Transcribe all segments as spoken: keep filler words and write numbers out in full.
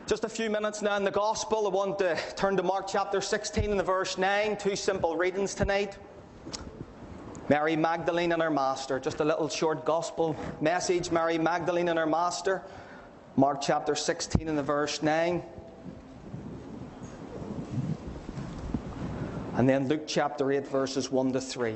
Just a few minutes now in the Gospel. I want to turn to Mark chapter sixteen and the verse nine. Two simple readings tonight. Mary Magdalene and her Master. Just a little short Gospel message. Mary Magdalene and her Master. Mark chapter sixteen and the verse nine. And then Luke chapter eight verses one to three.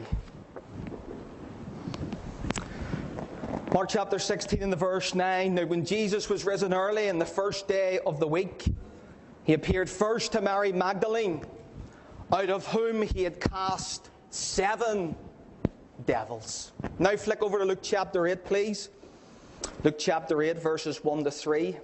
Mark chapter sixteen and the verse nine. Now when Jesus was risen early in the first day of the week, he appeared first to Mary Magdalene, out of whom he had cast seven devils. Now flick over to Luke chapter eight, please. Luke chapter eight verses one to three.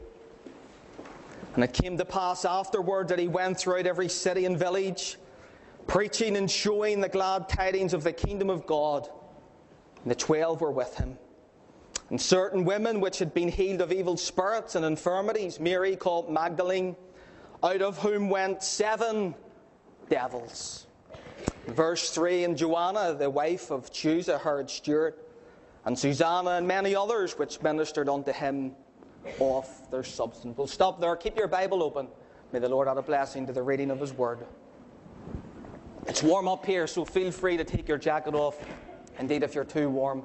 And it came to pass afterward that he went throughout every city and village, preaching and showing the glad tidings of the kingdom of God. And the twelve were with him. And certain women which had been healed of evil spirits and infirmities, Mary called Magdalene, out of whom went seven devils. Verse three, and Joanna, the wife of Chuza, Herod's steward, and Susanna and many others which ministered unto him of their substance. We'll stop there. Keep your Bible open. May the Lord add a blessing to the reading of his word. It's warm up here, so feel free to take your jacket off. Indeed, if you're too warm.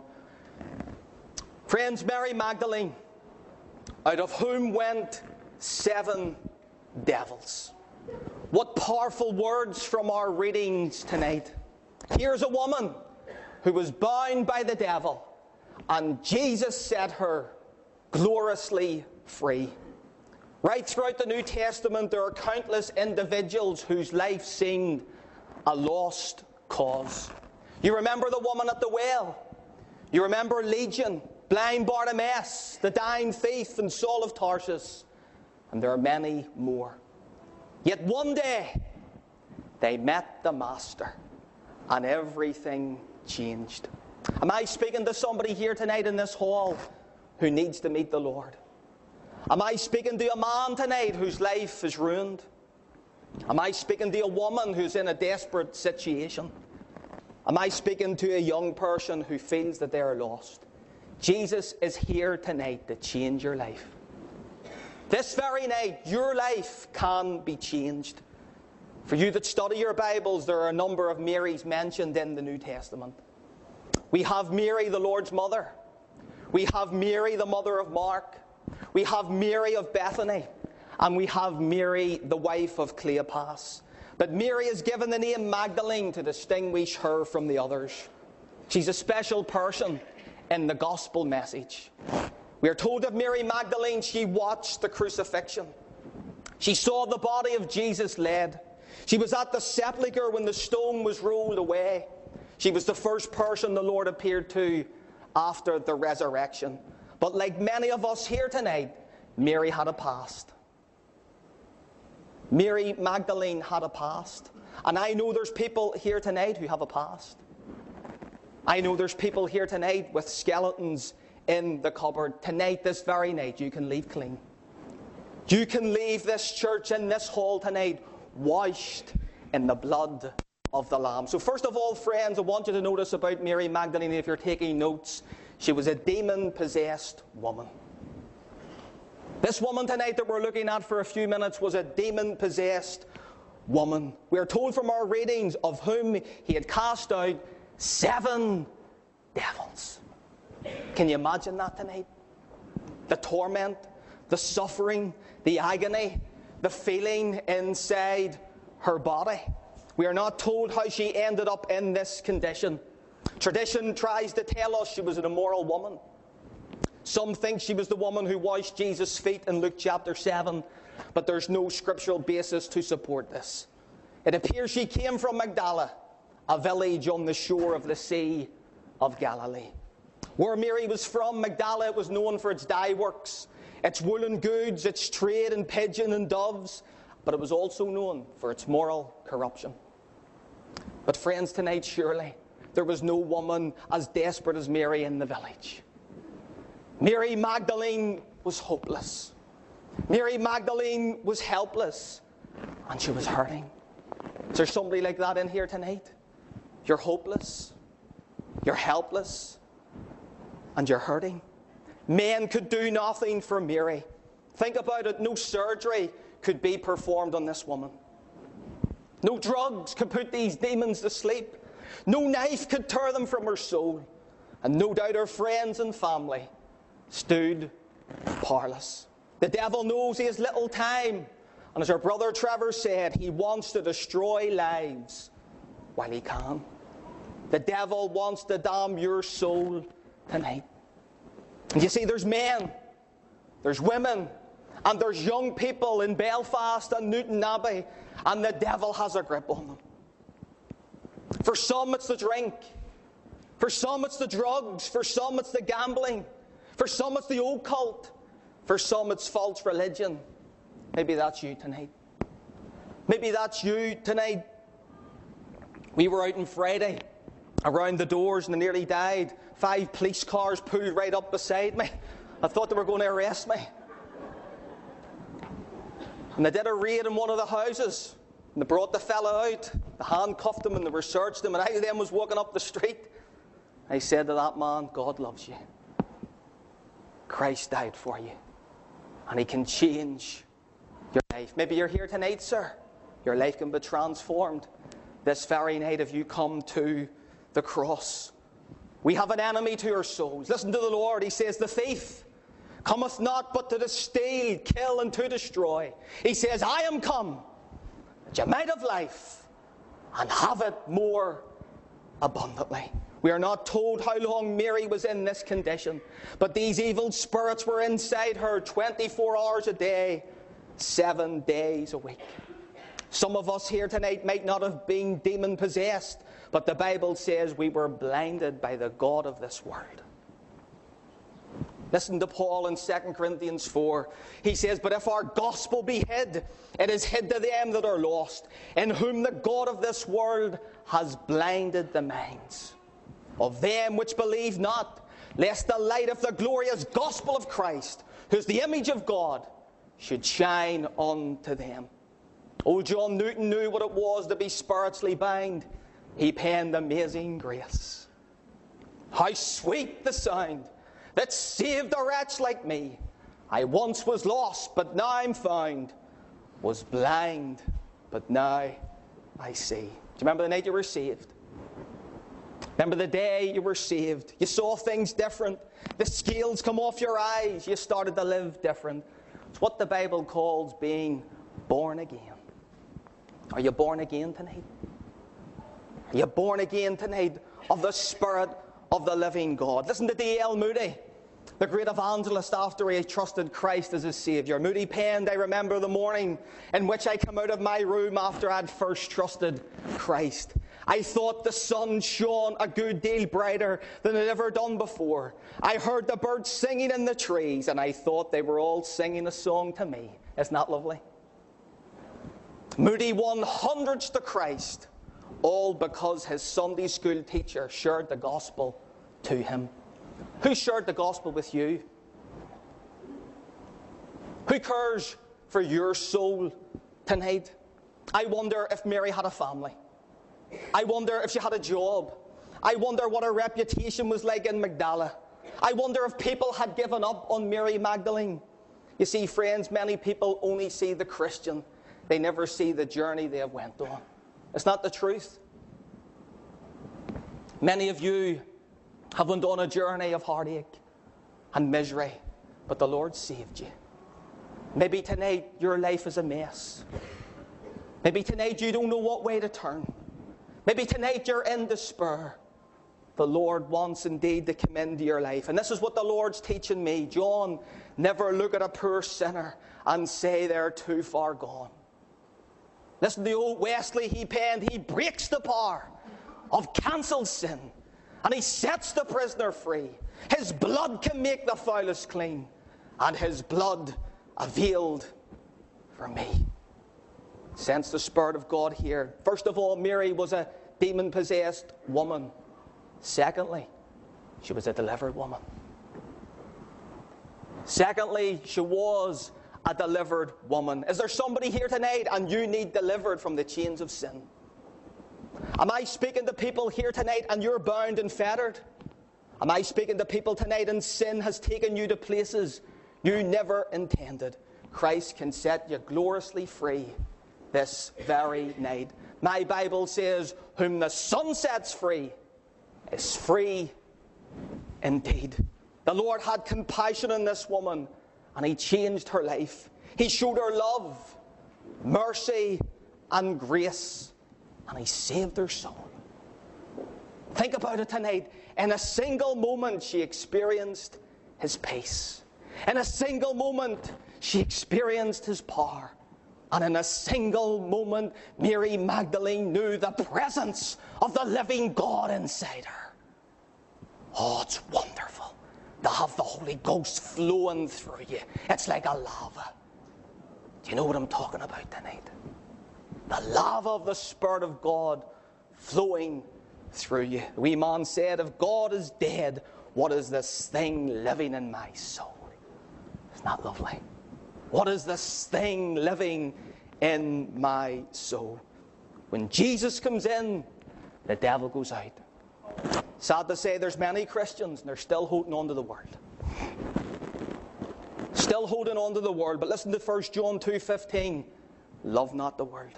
Friends, Mary Magdalene, out of whom went seven devils. What powerful words from our readings tonight. Here's a woman who was bound by the devil, and Jesus set her gloriously free. Right throughout the New Testament, there are countless individuals whose life seemed a lost cause. You remember the woman at the well. You remember Legion, blind Bartimaeus, the dying thief, and Saul of Tarsus. And there are many more. Yet one day, they met the Master, and everything changed. Am I speaking to somebody here tonight in this hall who needs to meet the Lord? Am I speaking to a man tonight whose life is ruined? Am I speaking to a woman who's in a desperate situation? Am I speaking to a young person who feels that they are lost? Jesus is here tonight to change your life. This very night, your life can be changed. For you that study your Bibles, there are a number of Marys mentioned in the New Testament. We have Mary, the Lord's mother. We have Mary, the mother of Mark. We have Mary of Bethany. And we have Mary, the wife of Cleopas. But Mary is given the name Magdalene to distinguish her from the others. She's a special person in the gospel message. We are told of Mary Magdalene, she watched the crucifixion. She saw the body of Jesus laid. She was at the sepulchre when the stone was rolled away. She was the first person the Lord appeared to after the resurrection. But like many of us here tonight, Mary had a past. Mary Magdalene had a past. And I know there's people here tonight who have a past. I know there's people here tonight with skeletons in the cupboard. Tonight, this very night, you can leave clean. You can leave this church in this hall tonight washed in the blood of the Lamb. So first of all, friends, I want you to notice about Mary Magdalene. If you're taking notes, she was a demon-possessed woman. This woman tonight that we're looking at for a few minutes was a demon-possessed woman. We are told from our readings of whom he had cast out seven devils. Can you imagine that tonight? The torment, the suffering, the agony, the feeling inside her body. We are not told how she ended up in this condition. Tradition tries to tell us she was an immoral woman. Some think she was the woman who washed Jesus' feet in Luke chapter seven, but there's no scriptural basis to support this. It appears she came from Magdala, a village on the shore of the Sea of Galilee. Where Mary was from, Magdala, was known for its dye works, its woolen goods, its trade in pigeon and doves, but it was also known for its moral corruption. But friends, tonight surely there was no woman as desperate as Mary in the village. Mary Magdalene was hopeless. Mary Magdalene was helpless, and she was hurting. Is there somebody like that in here tonight? You're hopeless, you're helpless, and you're hurting. Men could do nothing for Mary. Think about it. No surgery could be performed on this woman. No drugs could put these demons to sleep. No knife could tear them from her soul. And no doubt her friends and family stood powerless. The devil knows he has little time. And as our brother Trevor said, he wants to destroy lives while he can. The devil wants to damn your soul tonight. And you see, there's men, there's women, and there's young people in Belfast and Newton Abbey, and the devil has a grip on them. For some it's the drink. For some it's the drugs. For some it's the gambling. For some it's the occult. For some it's false religion. Maybe that's you tonight. Maybe that's you tonight. We were out on Friday around the doors and I nearly died. Five police cars pulled right up beside me. I thought they were going to arrest me. And they did a raid in one of the houses. And they brought the fella out. They handcuffed him and they researched him. And I then was walking up the street. I said to that man, God loves you. Christ died for you. And he can change your life. Maybe you're here tonight, sir. Your life can be transformed this very night if you come to the cross. We have an enemy to our souls. Listen to the Lord. He says, the thief cometh not but to steal, kill, and to destroy. He says, I am come that you might have life and have it more abundantly. We are not told how long Mary was in this condition, but these evil spirits were inside her twenty-four hours a day, seven days a week. Some of us here tonight might not have been demon-possessed, but the Bible says we were blinded by the god of this world. Listen to Paul in Second Corinthians four. He says, but if our gospel be hid, it is hid to them that are lost, in whom the god of this world has blinded the minds of them which believe not, lest the light of the glorious gospel of Christ, who is the image of God, should shine unto them. Old John Newton knew what it was to be spiritually bound. He penned Amazing Grace. How sweet the sound that saved a wretch like me. I once was lost, but now I'm found. Was blind, but now I see. Do you remember the night you were saved? Remember the day you were saved? You saw things different. The scales come off your eyes. You started to live different. It's what the Bible calls being born again. Are you born again tonight? Are you born again tonight of the Spirit of the living God? Listen to D L Moody, the great evangelist, after he trusted Christ as his Saviour. Moody penned, I remember the morning in which I came out of my room after I'd first trusted Christ. I thought the sun shone a good deal brighter than it ever done before. I heard the birds singing in the trees, and I thought they were all singing a song to me. Isn't that lovely? Moody won hundreds to Christ, all because his Sunday school teacher shared the gospel to him. Who shared the gospel with you? Who cares for your soul tonight? I wonder if Mary had a family. I wonder if she had a job. I wonder what her reputation was like in Magdala. I wonder if people had given up on Mary Magdalene. You see, friends, many people only see the Christian. They never see the journey they have went on. It's not the truth. Many of you have went on a journey of heartache and misery, but the Lord saved you. Maybe tonight your life is a mess. Maybe tonight you don't know what way to turn. Maybe tonight you're in despair. The Lord wants indeed to come into your life. And this is what the Lord's teaching me. John, never look at a poor sinner and say they're too far gone. Listen to the old Wesley, he penned, he breaks the power of cancelled sin. And he sets the prisoner free. His blood can make the foulest clean. And his blood availed for me. Sense the Spirit of God here. First of all, Mary was a demon-possessed woman. Secondly, she was a delivered woman. Secondly, she was a delivered woman. Is there somebody here tonight and you need delivered from the chains of sin? Am I speaking to people here tonight and you're bound and fettered? Am I speaking to people tonight and sin has taken you to places you never intended? Christ can set you gloriously free this very night. My Bible says, whom the Son sets free is free indeed. The Lord had compassion on this woman, and He changed her life. He showed her love, mercy, and grace, and He saved her soul. Think about it tonight. In a single moment, she experienced His peace. In a single moment, she experienced His power. And in a single moment, Mary Magdalene knew the presence of the living God inside her. Oh, it's wonderful to have the Holy Ghost flowing through you. It's like a lava. Do you know what I'm talking about tonight? The lava of the Spirit of God flowing through you. The wee man said, if God is dead, what is this thing living in my soul? Isn't that lovely? What is this thing living in my soul? When Jesus comes in, the devil goes out. Sad to say, there's many Christians and they're still holding on to the world. Still holding on to the world. But listen to First John two fifteen. Love not the world.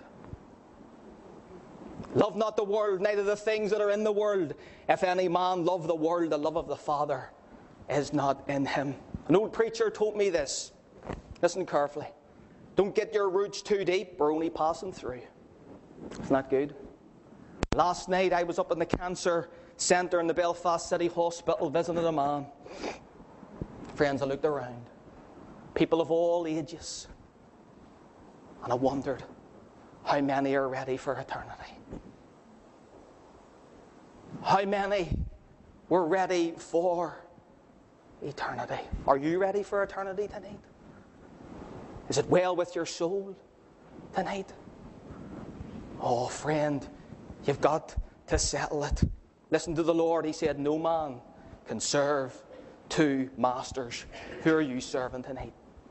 Love not the world, neither the things that are in the world. If any man love the world, the love of the Father is not in him. An old preacher told me this. Listen carefully. Don't get your roots too deep. We're only passing through. Isn't that good? Last night I was up in the cancer centre in the Belfast City Hospital visiting a man. Friends, I looked around. People of all ages. And I wondered how many are ready for eternity. How many were ready for eternity? Are you ready for eternity tonight? Is it well with your soul tonight? Oh, friend, you've got to settle it. Listen to the Lord. He said, no man can serve two masters. Who are you serving tonight?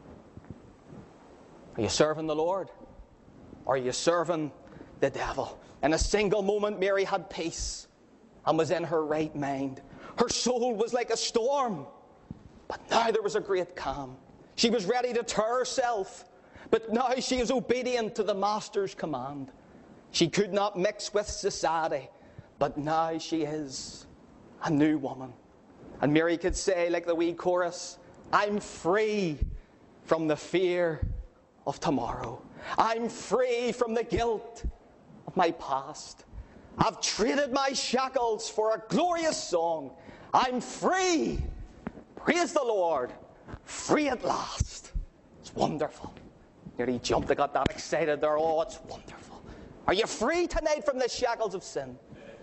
Are you serving the Lord? Or are you serving the devil? In a single moment, Mary had peace and was in her right mind. Her soul was like a storm, but now there was a great calm. She was ready to tear herself, but now she is obedient to the Master's command. She could not mix with society, but now she is a new woman. And Mary could say, like the wee chorus, I'm free from the fear of tomorrow. I'm free from the guilt of my past. I've traded my shackles for a glorious song. I'm free. Praise the Lord. Free at last. It's wonderful. Nearly jumped. I got that excited there. Oh, it's wonderful. Are you free tonight from the shackles of sin?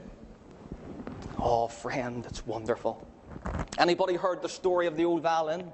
Oh, friend, it's wonderful. Anybody heard the story of the old violin?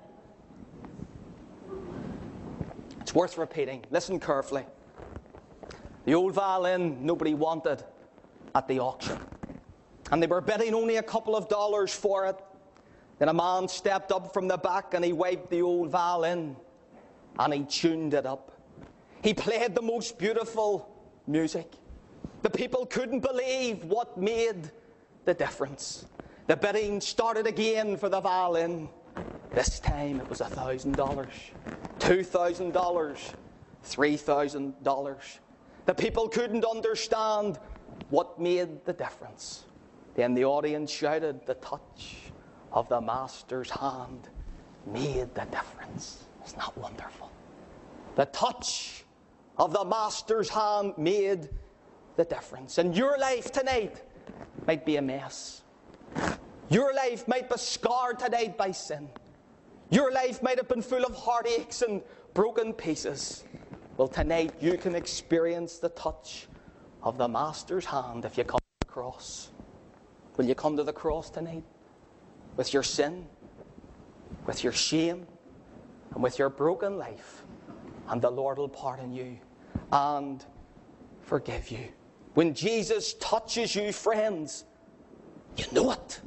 It's worth repeating. Listen carefully. The old violin nobody wanted at the auction. And they were bidding only a couple of dollars for it. Then a man stepped up from the back and he wiped the old violin and he tuned it up. He played the most beautiful music. The people couldn't believe what made the difference. The bidding started again for the violin. This time it was a thousand dollars, two thousand dollars, three thousand dollars. The people couldn't understand what made the difference. Then the audience shouted, the touch of the Master's hand made the difference. Isn't that wonderful? The touch of the Master's hand made the difference. And your life tonight might be a mess. Your life might be scarred tonight by sin. Your life might have been full of heartaches and broken pieces. Well, tonight you can experience the touch of the Master's hand if you come to the cross. Will you come to the cross tonight? With your sin, with your shame, and with your broken life. And the Lord will pardon you and forgive you. When Jesus touches you, friends, you know it.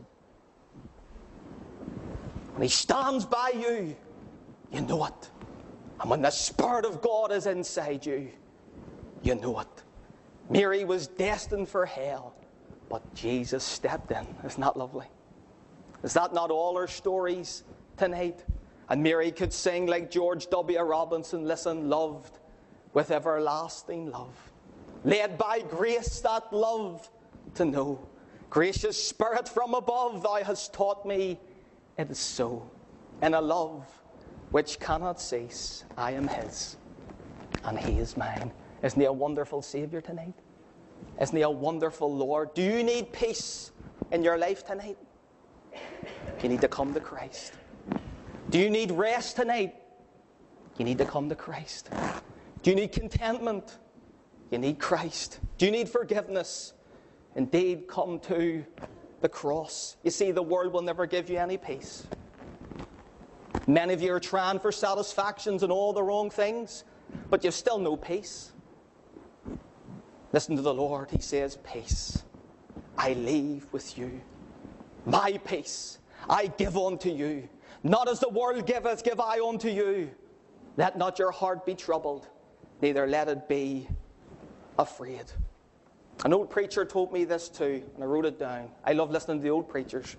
When He stands by you, you know it. And when the Spirit of God is inside you, you know it. Mary was destined for hell, but Jesus stepped in. Isn't that lovely? Is that not all our stories tonight? And Mary could sing like George W. Robinson, listen, loved with everlasting love, led by grace that love to know. Gracious Spirit from above, thou hast taught me it is so. In a love which cannot cease, I am his, and he is mine. Isn't he a wonderful Saviour tonight? Isn't he a wonderful Lord? Do you need peace in your life tonight? You need to come to Christ. Do you need rest tonight? You need to come to Christ. Do you need contentment? You need Christ. Do you need forgiveness? Indeed, come to the cross. You see, the world will never give you any peace. Many of you are trying for satisfactions and all the wrong things, but you've still no peace. Listen to the Lord. He says, peace I leave with you. My peace I give unto you. Not as the world giveth, give I unto you. Let not your heart be troubled, neither let it be afraid. An old preacher told me this too, and I wrote it down. I love listening to the old preachers.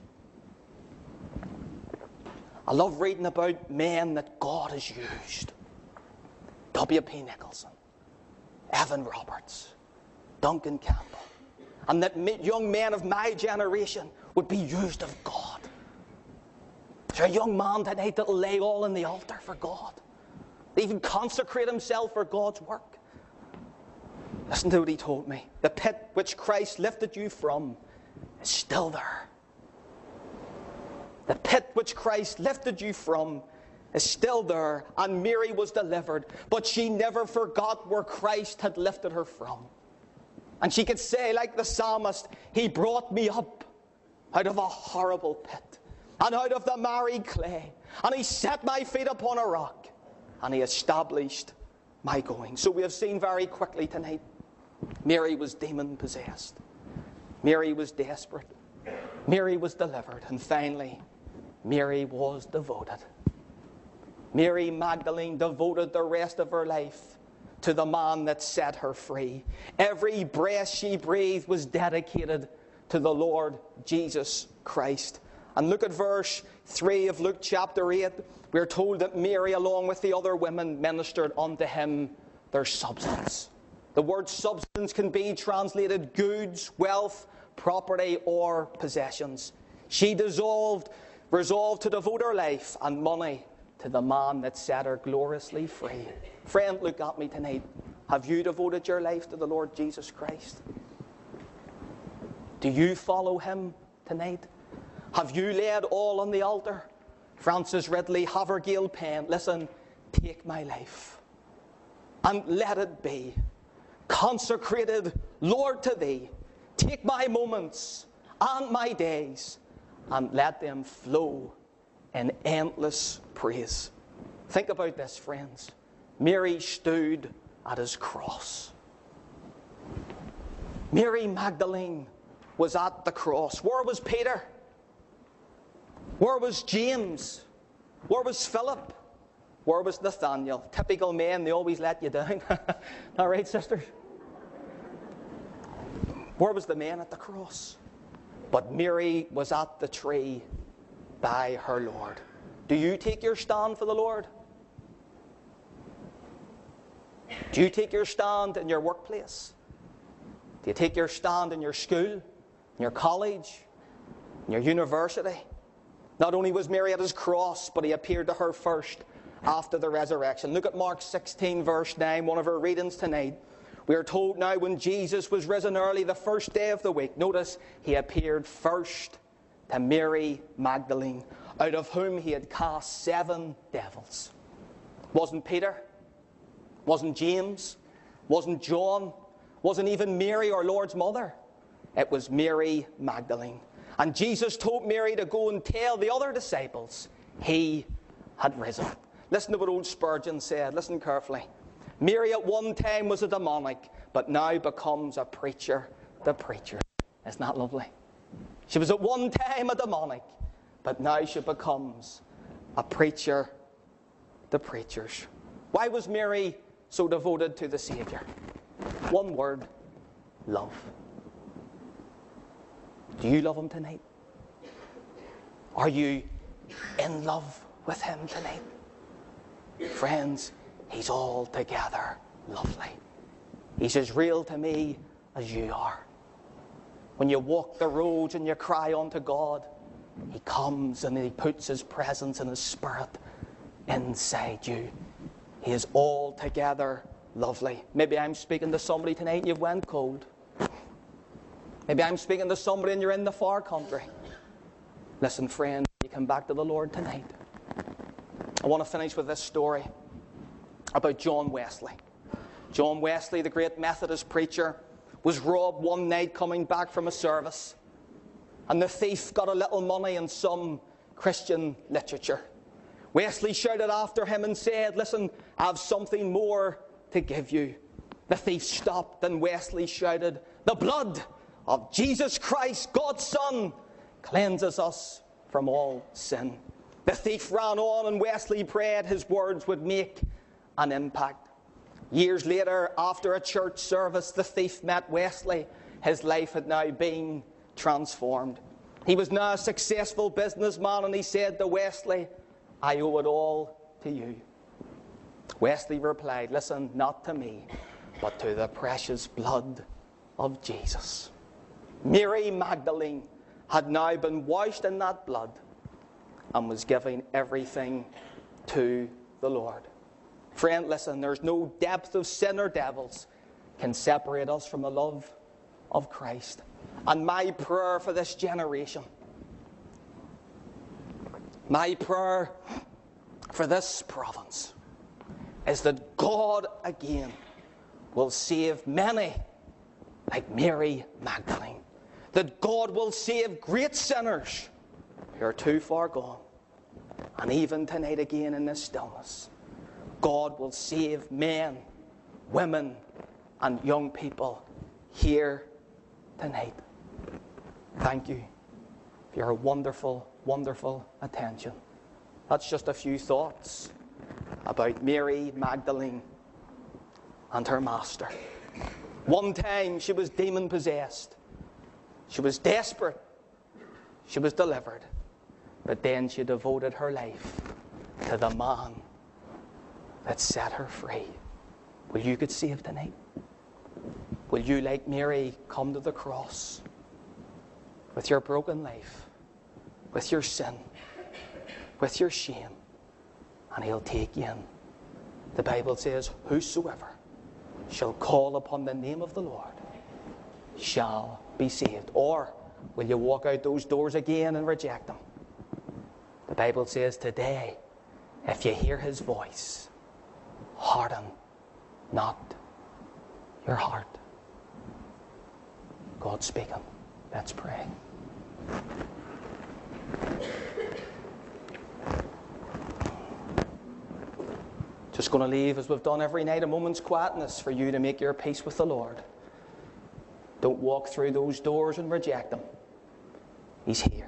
I love reading about men that God has used. W P Nicholson, Evan Roberts, Duncan Campbell, and that young men of my generation would be used of God. Is there a young man tonight that will lay all on the altar for God? Even consecrate himself for God's work? Listen to what he told me. The pit which Christ lifted you from is still there. The pit which Christ lifted you from is still there, and Mary was delivered, but she never forgot where Christ had lifted her from. And she could say, like the psalmist, he brought me up out of a horrible pit, and out of the miry clay, and he set my feet upon a rock, and he established my going. So we have seen very quickly tonight, Mary was demon-possessed. Mary was desperate. Mary was delivered. And finally, Mary was devoted. Mary Magdalene devoted the rest of her life to the man that set her free. Every breath she breathed was dedicated to the Lord Jesus Christ. And look at verse three of Luke chapter eight. We are told that Mary, along with the other women, ministered unto him their substance. The word substance can be translated goods, wealth, property, or possessions. She dissolved, resolved to devote her life and money to the man that set her gloriously free. Friend, look at me tonight. Have you devoted your life to the Lord Jesus Christ? Do you follow him tonight? Have you laid all on the altar? Francis Ridley Havergale penned, listen, take my life and let it be consecrated, Lord, to thee. Take my moments and my days and let them flow in endless praise. Think about this, friends. Mary stood at his cross. Mary Magdalene was at the cross. Where was Peter? Where was James? Where was Philip? Where was Nathaniel? Typical men, they always let you down. All right, sisters? Where was the man at the cross? But Mary was at the tree by her Lord. Do you take your stand for the Lord? Do you take your stand in your workplace? Do you take your stand in your school, in your college, in your university? Not only was Mary at his cross, but he appeared to her first after the resurrection. Look at Mark sixteen, verse nine, one of our readings tonight. We are told now when Jesus was risen early the first day of the week, notice he appeared first to Mary Magdalene, out of whom he had cast seven devils. Wasn't Peter, wasn't James, wasn't John, wasn't even Mary, our Lord's mother. It was Mary Magdalene. And Jesus told Mary to go and tell the other disciples he had risen. Listen to what old Spurgeon said. Listen carefully. Mary at one time was a demonic, but now becomes a preacher to preachers. Isn't that lovely? She was at one time a demonic, but now she becomes a preacher to preachers. Why was Mary so devoted to the Saviour? One word, love. Do you love him tonight? Are you in love with him tonight? Friends, he's altogether lovely. He's as real to me as you are. When you walk the roads and you cry unto God, he comes and he puts his presence and his spirit inside you. He is altogether lovely. Maybe I'm speaking to somebody tonight and you've went cold. Maybe I'm speaking to somebody and you're in the far country. Listen, friend, you come back to the Lord tonight. I want to finish with this story about John Wesley. John Wesley, the great Methodist preacher, was robbed one night coming back from a service. And the thief got a little money and some Christian literature. Wesley shouted after him and said, listen, I have something more to give you. The thief stopped and Wesley shouted, the blood of Jesus Christ, God's Son, cleanses us from all sin. The thief ran on and Wesley prayed his words would make an impact. Years later, after a church service, the thief met Wesley. His life had now been transformed. He was now a successful businessman, and he said to Wesley, I owe it all to you. Wesley replied, listen, not to me, but to the precious blood of Jesus. Mary Magdalene had now been washed in that blood and was giving everything to the Lord. Friend, listen, there's no depth of sin or devils can separate us from the love of Christ. And my prayer for this generation, my prayer for this province, is that God again will save many like Mary Magdalene. That God will save great sinners who are too far gone. And even tonight again in this stillness, God will save men, women, and young people here tonight. Thank you for your wonderful, wonderful attention. That's just a few thoughts about Mary Magdalene and her master. One time she was demon-possessed. She was desperate. She was delivered. But then she devoted her life to the man that set her free. Will you get saved tonight? Will you, like Mary, come to the cross with your broken life, with your sin, with your shame, and he'll take you in? The Bible says, whosoever shall call upon the name of the Lord shall be saved. Or will you walk out those doors again and reject him? The Bible says today, if you hear his voice, harden not your heart. God speaking. Let's pray. Just going to leave, as we've done every night, a moment's quietness for you to make your peace with the Lord. Don't walk through those doors and reject him. He's here.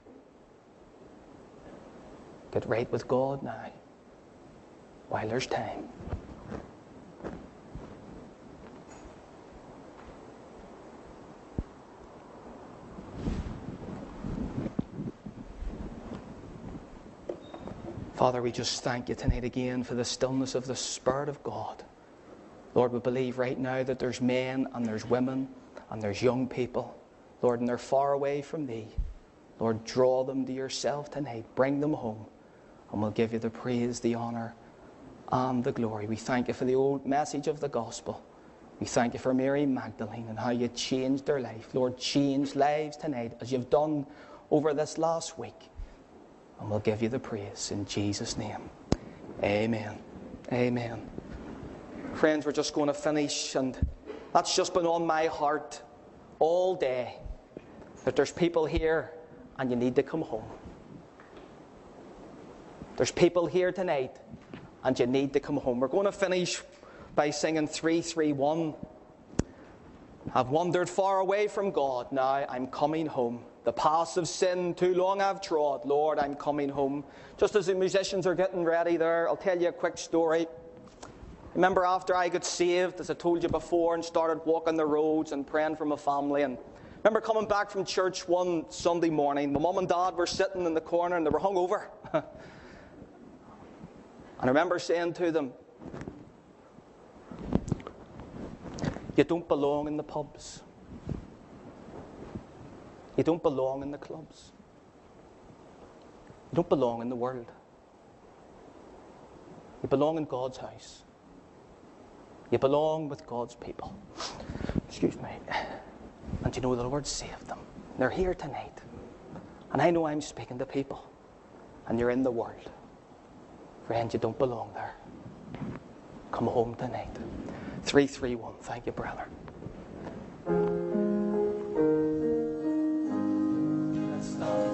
Get right with God now, while there's time. Father, we just thank you tonight again for the stillness of the Spirit of God. Lord, we believe right now that there's men and there's women and there's young people, Lord, and they're far away from thee. Lord, draw them to yourself tonight. Bring them home. And we'll give you the praise, the honour, and the glory. We thank you for the old message of the gospel. We thank you for Mary Magdalene and how you changed their life. Lord, change lives tonight as you've done over this last week. And we'll give you the praise in Jesus' name. Amen. Amen. Friends, we're just going to finish, and that's just been on my heart all day, that there's people here and you need to come home. There's people here tonight and you need to come home. We're going to finish by singing three three one. I've wandered far away from God, now I'm coming home. The paths of sin too long I've trod, Lord, I'm coming home. Just as the musicians are getting ready there, I'll tell you a quick story. Remember after I got saved, as I told you before, and started walking the roads and praying for my family, and remember coming back from church one Sunday morning, my mum and dad were sitting in the corner and they were hungover. And I remember saying to them, you don't belong in the pubs. You don't belong in the clubs. You don't belong in the world. You belong in God's house. You belong with God's people. Excuse me. And you know the Lord saved them. They're here tonight. And I know I'm speaking to people. And you're in the world. Friend, you don't belong there. Come home tonight. three three one. Thank you, brother. Let's stand.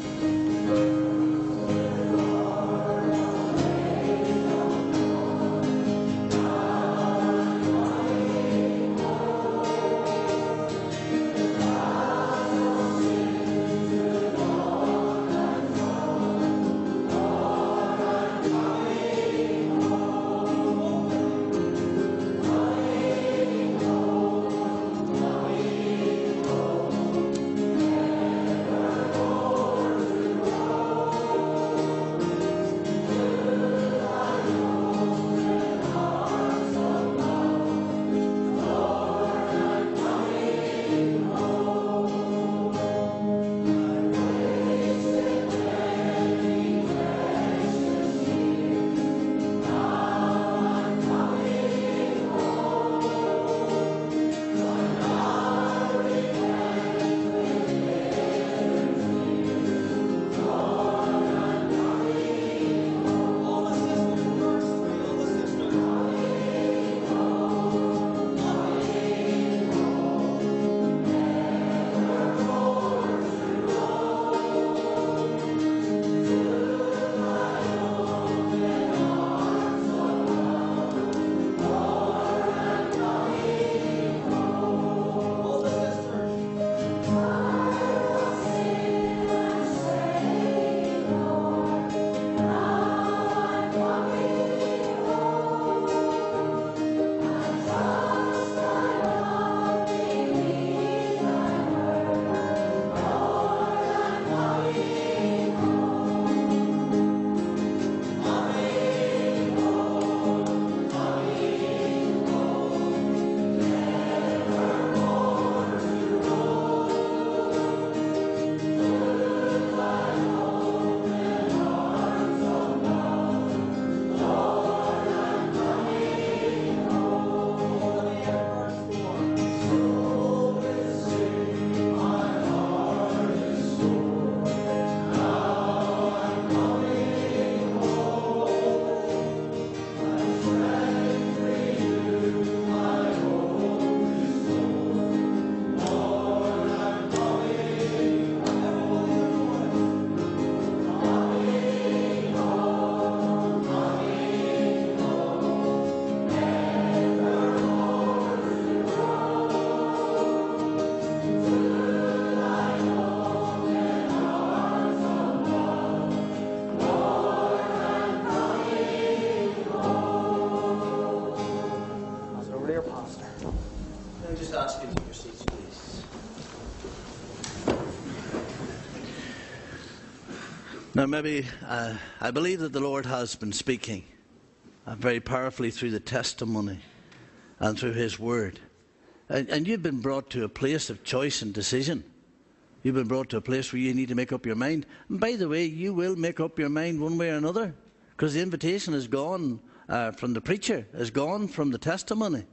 Now maybe, uh, I believe that the Lord has been speaking uh, very powerfully through the testimony and through His Word. And, and you've been brought to a place of choice and decision. You've been brought to a place where you need to make up your mind. And by the way, you will make up your mind one way or another, because the invitation is gone uh, from the preacher, is gone from the testimony.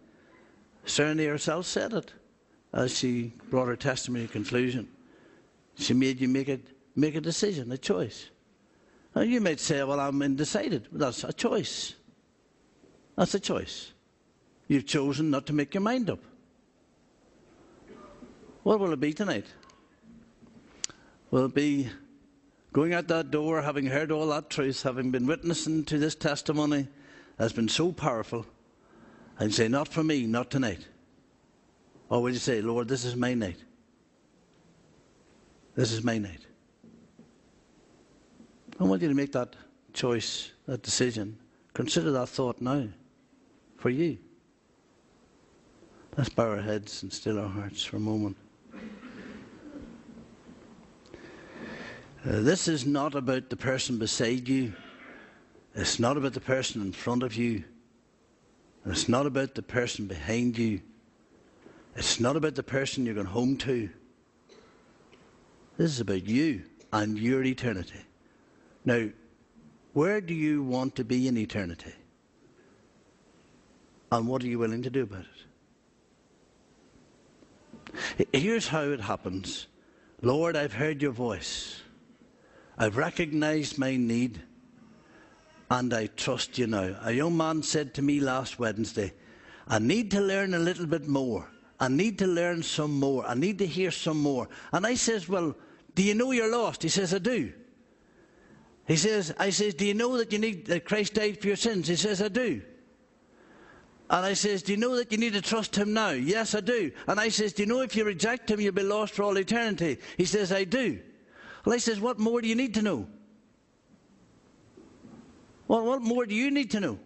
Sarah herself said it as she brought her testimony to conclusion. She made you make it. Make a decision, a choice. Now you might say, well, I'm undecided. Well, that's a choice. That's a choice. You've chosen not to make your mind up. What will it be tonight? Will it be going out that door, having heard all that truth, having been witnessing to this testimony that's been so powerful, and say, not for me, not tonight? Or will you say, Lord, this is my night. This is my night. I want you to make that choice, that decision. Consider that thought now, for you. Let's bow our heads and still our hearts for a moment. Uh, this is not about the person beside you. It's not about the person in front of you. It's not about the person behind you. It's not about the person you're going home to. This is about you and your eternity. Now, where do you want to be in eternity? And what are you willing to do about it? Here's how it happens. Lord, I've heard your voice. I've recognized my need. And I trust you now. A young man said to me last Wednesday, I need to learn a little bit more. I need to learn some more. I need to hear some more. And I says, well, do you know you're lost? He says, I do. He says, I says, do you know that you need that Christ died for your sins? He says, I do. And I says, do you know that you need to trust him now? Yes, I do. And I says, do you know if you reject him, you'll be lost for all eternity? He says, I do. Well, I says, what more do you need to know? Well, what more do you need to know?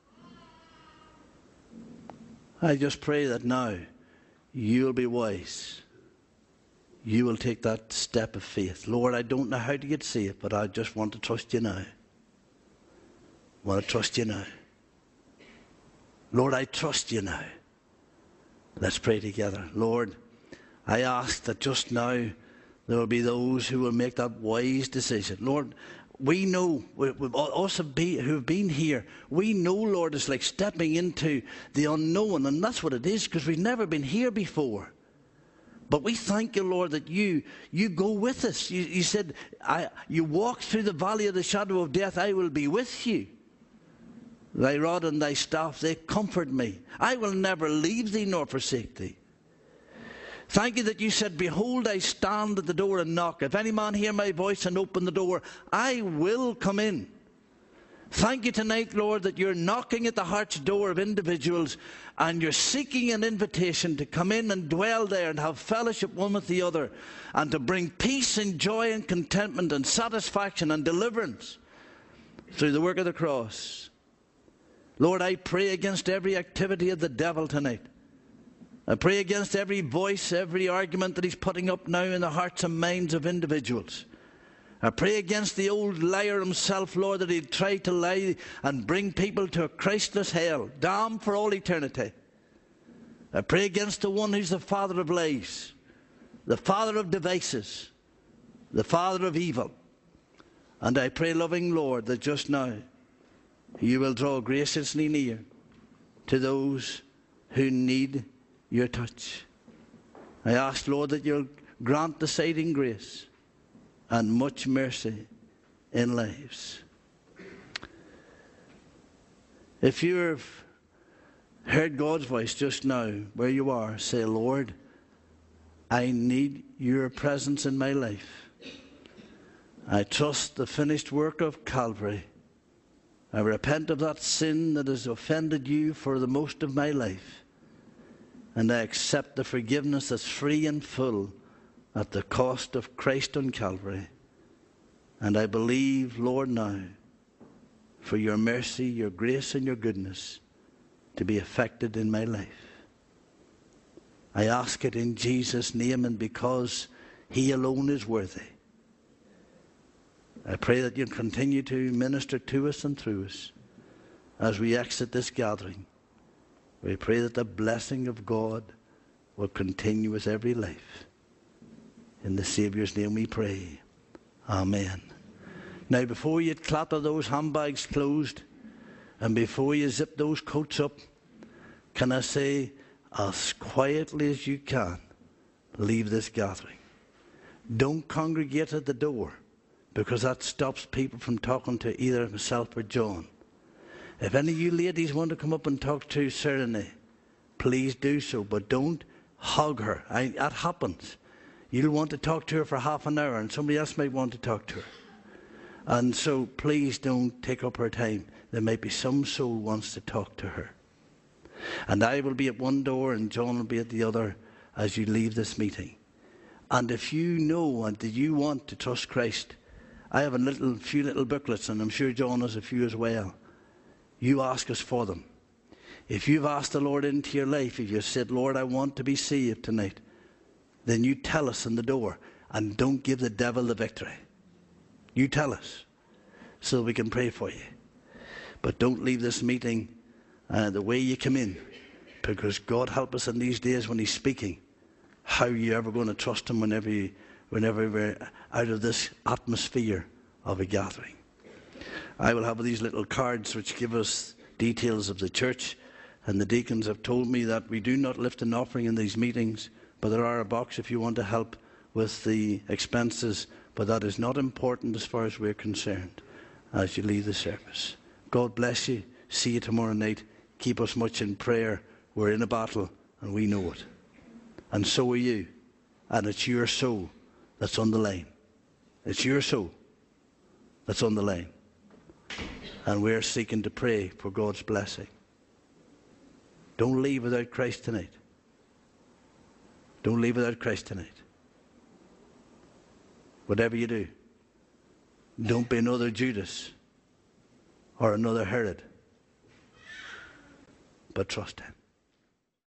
I just pray that now you'll be wise. You will take that step of faith. Lord, I don't know how to get saved, but I just want to trust you now. I want to trust you now. Lord, I trust you now. Let's pray together. Lord, I ask that just now there will be those who will make that wise decision. Lord, we know, we, we, us have been, who have been here, we know, Lord, it's like stepping into the unknown, and that's what it is, because we've never been here before. But we thank you, Lord, that you you go with us. You, you said, I, you walk through the valley of the shadow of death, I will be with you. Thy rod and thy staff, they comfort me. I will never leave thee nor forsake thee. Thank you that you said, behold, I stand at the door and knock. If any man hear my voice and open the door, I will come in. Thank you tonight, Lord, that you're knocking at the heart's door of individuals and you're seeking an invitation to come in and dwell there and have fellowship one with the other and to bring peace and joy and contentment and satisfaction and deliverance through the work of the cross. Lord, I pray against every activity of the devil tonight. I pray against every voice, every argument that he's putting up now in the hearts and minds of individuals. I pray against the old liar himself, Lord, that he'd try to lie and bring people to a Christless hell, damned for all eternity. I pray against the one who's the father of lies, the father of devices, the father of evil. And I pray, loving Lord, that just now you will draw graciously near to those who need your touch. I ask, Lord, that you'll grant deciding grace and much mercy in lives. If you've heard God's voice just now, where you are, say, Lord, I need your presence in my life. I trust the finished work of Calvary. I repent of that sin that has offended you for the most of my life. And I accept the forgiveness that's free and full at the cost of Christ on Calvary. And I believe, Lord, now, for your mercy, your grace, and your goodness to be effected in my life. I ask it in Jesus' name and because he alone is worthy. I pray that you'll continue to minister to us and through us as we exit this gathering. We pray that the blessing of God will continue with every life. In the Saviour's name we pray. Amen. Now, before you clatter those handbags closed and before you zip those coats up, can I say, as quietly as you can, leave this gathering. Don't congregate at the door, because that stops people from talking to either myself or John. If any of you ladies want to come up and talk to Serenity, please do so, but don't hug her. I, that happens. You'll want to talk to her for half an hour and somebody else might want to talk to her. And so please don't take up her time. There might be some soul who wants to talk to her. And I will be at one door and John will be at the other as you leave this meeting. And if you know and that you want to trust Christ, I have a little, few little booklets, and I'm sure John has a few as well. You ask us for them. If you've asked the Lord into your life, if you've said, Lord, I want to be saved tonight, then you tell us in the door and don't give the devil the victory. You tell us so we can pray for you. But don't leave this meeting uh, the way you come in, because God help us in these days when He's speaking. How are you ever going to trust Him whenever, you, whenever we're out of this atmosphere of a gathering? I will have these little cards which give us details of the church, and the deacons have told me that we do not lift an offering in these meetings, but there are a box if you want to help with the expenses, but that is not important as far as we're concerned as you leave the service. God bless you. See you tomorrow night. Keep us much in prayer. We're in a battle and we know it. And so are you. And it's your soul that's on the line. It's your soul that's on the line. And we're seeking to pray for God's blessing. Don't leave without Christ tonight. Don't leave without Christ tonight. Whatever you do, don't be another Judas or another Herod, but trust Him.